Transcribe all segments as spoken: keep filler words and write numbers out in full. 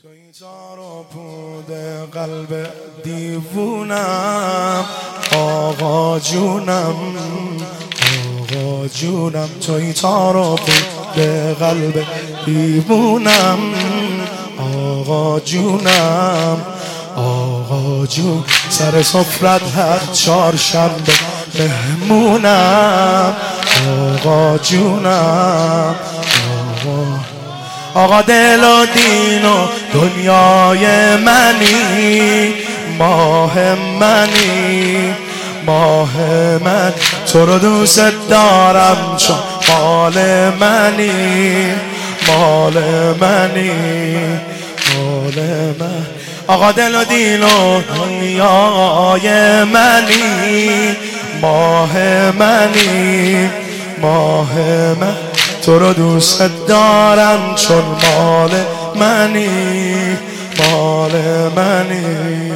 توی تار و پود قلب دیوونم آقا جونم آقا جونم توی تار و پود قلب دیوونم آقا جونم آقا جون سر سفرت هر چهارشنبه مهمونم آقا جونم آقا آقا دل و دین و دنیای منی ماه منی ماه من تو رو دوست دارم چون مال منی مال منی مال من آقا دل و دین و دنیای منی ماه منی ماه من تو رو دوست دارم چون مال منی مال منی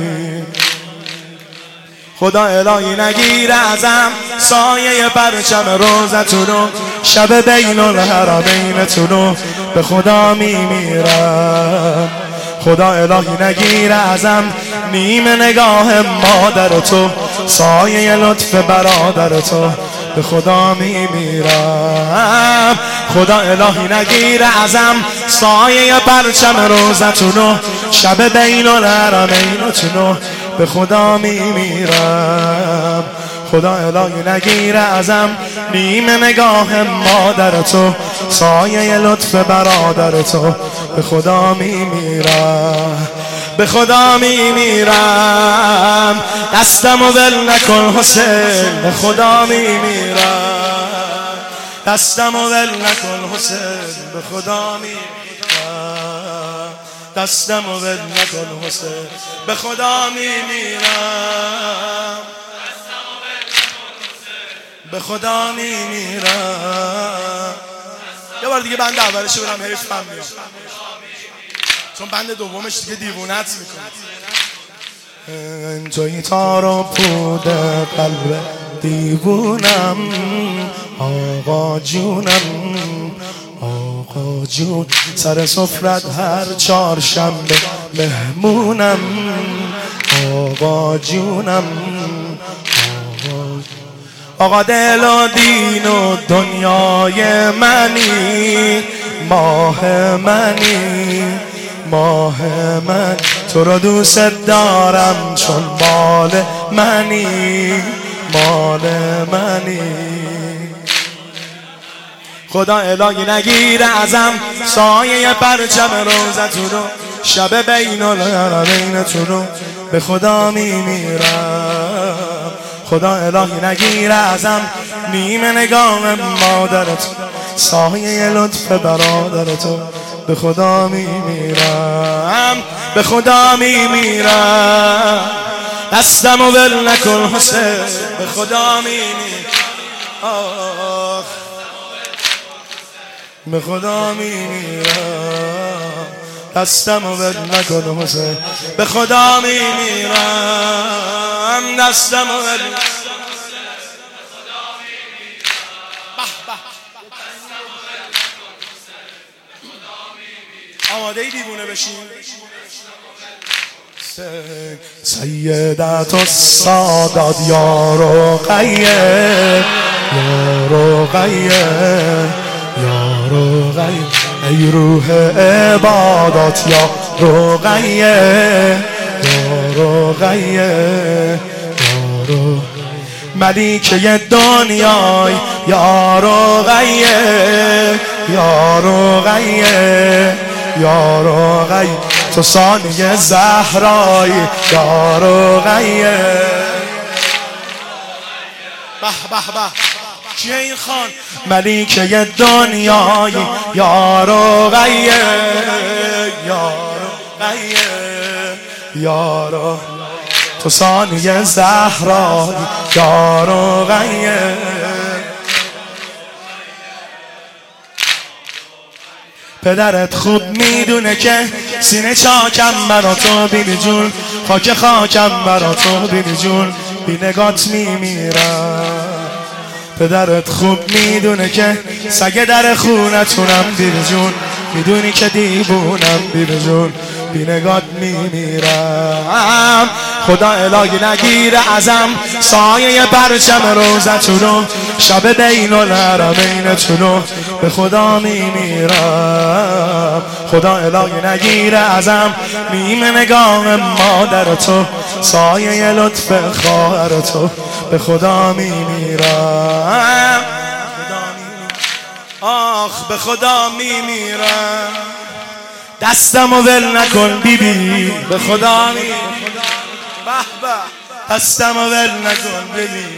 خدا الهی نگیر ازم سایه پرچم روزتونو شب بین الحرمینتونو به خدا میمیرم خدا الهی نگیر ازم نیم نگاه مادر تو سایه لطف برادر تو به خدا میمیرم خدا الهی نگیر ازم سایه پرچم روزتونو شب بین الحرمینتونو به خدا میمیرم خدا الهی نگیر ازم نیم نگاه مادر تو سایه لطف برادر تو به خدا میمیرم به خدا میمیرم دستم و ول نکن حسین به خدا میمیرم دستم و ول نکن حسین به خدا میمیرم دستم و ول نکن حسین به خدا میمیرم به خدا میمیرم یه بار دیگه بند اولشو برم حیف هم میاد چون بند دومش دیگه دیوونت میکنه توی تار و پود قلب دیوونم آقا جونم آقا جون سر سفرت هر چهارشنبه مهمونم آقا جونم آقا دل و دین و دنیای منی ماه منی ماه من تو رو دوست دارم چون مال منی مال منی خدا الهی نگیر ازم سایه پرچم روزتونو شب بین الحرمینتونو به خدا میمیرم خدا الهی نگیر ازم نیم نگاه مادرت سایه لطف برادرتو به خدا میمیرم به خدا میمیرم دستم و ول نکن حسین به خدا میمیرم به خدا میمیرم دستم و ول نکن حسین به خدا میمیرم دستم و ول آماده ای دیوونه بشین سیدت السادات یا رقیه یا رقیه یا رقیه ای روح عبادات یا رقیه یا رقیه یا رقیه ملیکه دنیای یا رقیه یا رقیه یا رقیه تو ثانیه زهرای یا رقیه به به به کیه این خان ملیکه دنیای یا رقیه یا رقیه یا رقیه تو ثانیه زهرای یا رقیه پدرت خوب میدونه که سینه چاکم برا تو بیبی جون خاک خاکم برا تو بیبی جون بی نگات میمیرم پدرت خوب میدونه که سگ در خونتونم بیبی جون میدونی که دیوونم بیبی جون بینگات میمیرم. خدا الهی نگیره ازم سایه پرچم روزتونو، شب بین الحرمینتونو به خدا میمیرم. خدا الهی نگیره ازم میم نگاه مادر تو، سایه لطف خواهر تو به خدا میمیرم. آخ به خدا میمیرم. دستمو ول نکن بیبی به خدا میمیرم. به به دستمو ول نکن بیبی.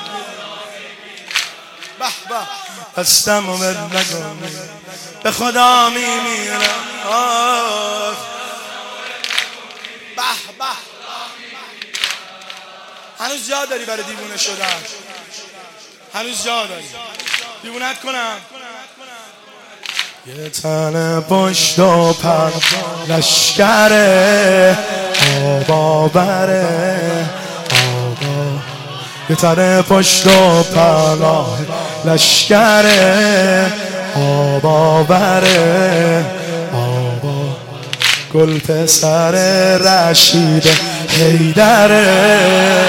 به به دستمو ول نکن به خدا میمیرم. آخ به به هنوز جا داری برای دیوونه شدن؟ هنوز جا داری دیوونت کنم؟ یه تن پشت و پر لشکره آبا بره آبا، یه تن پشت و پر لشکره آبا بره آبا، گل پسر رشید حیدره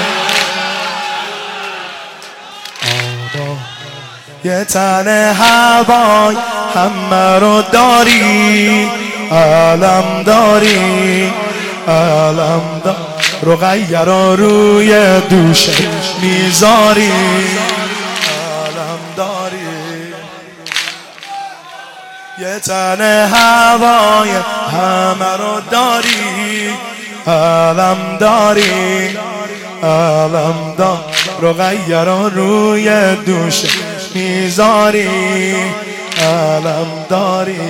آبا، یه تن هوای همه رو داری علم داری علم داری، رقیه رو روی دوشه میذاری علم داری، یه تن هوای همه رو داری علم داری علم داری، رقیه رو روی دوشه میذاری علم داری.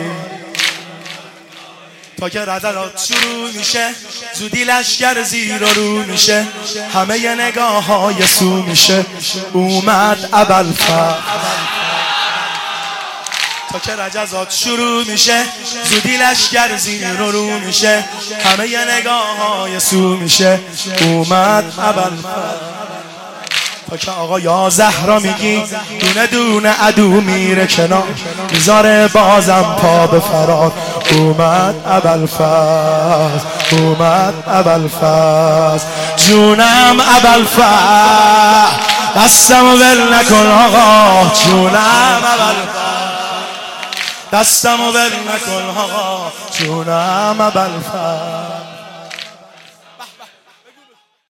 تا که ردلات شروع میشه زودی لشکر زیر و رو میشه، همه ی نگاه های سو میشه اومد ابوالفضل. تا که رجزات شروع میشه زودی لشکر زیر و رو میشه، همه ی نگاه های سو میشه اومد ابوالفضل. تا که آقا یا زهرا میگی دونه دونه عدو میره کنار، میذاره بازم پا به فرار اومد ابوالفضل اومد ابوالفضل. جونم ابوالفضل دستم ول نکن آقا، جونم ابوالفضل دستم ول نکن آقا، جونم ابوالفضل.